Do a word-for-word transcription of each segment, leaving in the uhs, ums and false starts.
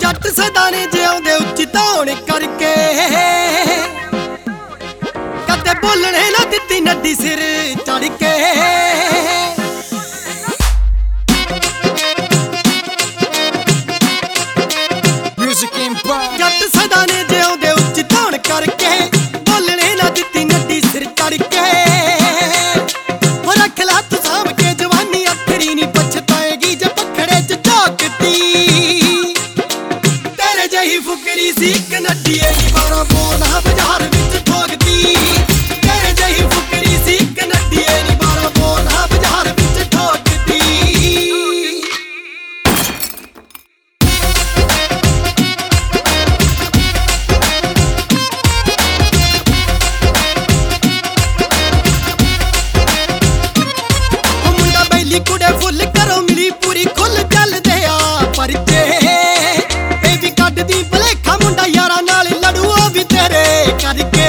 जट सदाने जिउंदे उच्च धौण करके कदे बोलने ना दित्ती नड्डी सिर चढ़ के। जट सदाने जिउंदे उच्च धौण करके बोलने ना दित्ती नड्डी सिर चढ़ के। रख ला तू साम के जवानी अखरी नी पछताएगी जे पखड़े च झोंकती। तेरे जही फुकरी सी कनड्डीए नी बारां बोना बाजार विच ठोकदी। तेरे जही फुकरी सी कनड्डीए नी बारां बोना बाजार विच ठोकदी। कुड़े फुल करो मिली पूरी खुल चलदे आ परचे। ए भी कड्डदी भलेखा मुंडा यारां नाल लड़ू ओ भी तेरे करके।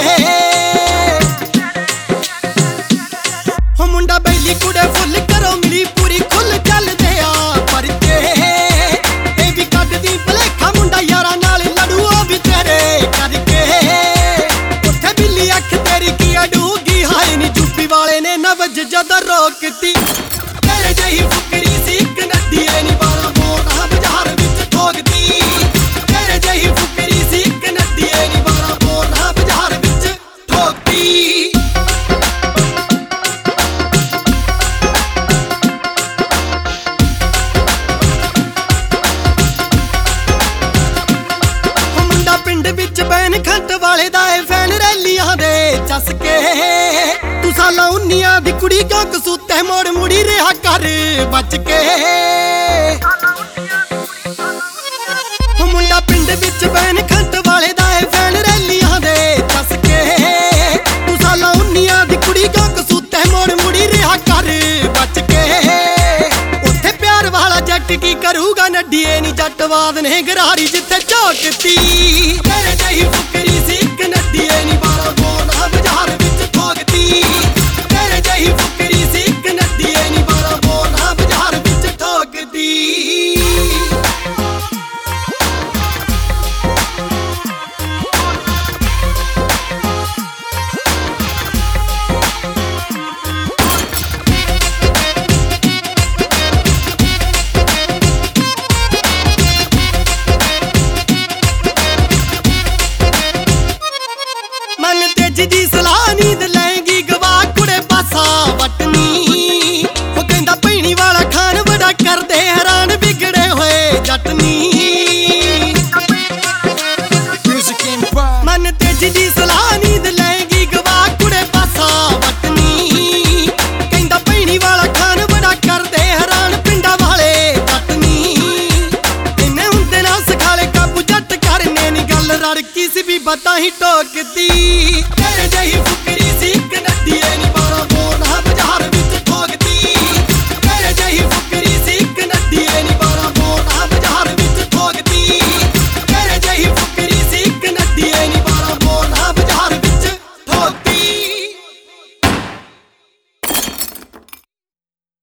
हो मुंडा बैली कुड़े फुल करो मिली पूरी खुल चलदे आ परचे। ए भी कड्डदी भलेखा मुंडा यारां नाल लड़ू ओ भी तेरे करके। उत्थे बिल्ली अख तेरी की अडूगी हाय नी यूपी वाले ने नवज जद रोकती। तेरे जही फुकरी सी कनड्डीए नी बारां बोना बाजार विच ठोकदी। तेरे जही फुकरी सी कनड्डीए नी बारां बोना बाजार विच ठोकदी। मुंडा पिंड विच बैन खंट वाले दा ए फैन रैलियां दे चसके। तू साला उन्नियां दी कुड़ी क्यों कसूते मोड़ मुड़ी रिहा कर बच के। मुंडा पिंड विच बैन खंट वाले दा ए फैन रैलियां दे चसके। तू साला उन्नियां दी कुड़ी क्यों कसूते मोड़ मुड़ी रिहा कर बच के। उत्थे प्यार वाला जट की करूगा नड्डीए नी जटवाद ने गरारी जिथे झोंकती। तेरे जही फुकरी सी कनड्डीए नी बारां बोना बाजार विच ठोकदी। तेरे जही फुकरी सी कनड्डीए नी बारां बोना बाजार विच ठोकदी। मन तेज दी सलाह नींद लैंगी गवा कुड़े पासा वटनी। वो कहंदा भैणी वाला खान बड़ा करदे हैरान बिगड़े होए जटनी। मन तेज दी सलाह नींद लैंगी गवा कुड़े पासा वटनी। कहंदा भैणी वाला खान बड़ा करदे हैरान पिंडा वाले जटनी। इन्ने हुंदे ना सखाले काबू जट करने नी गल रड़की सी भी बता ही टोकदी। तेरे जही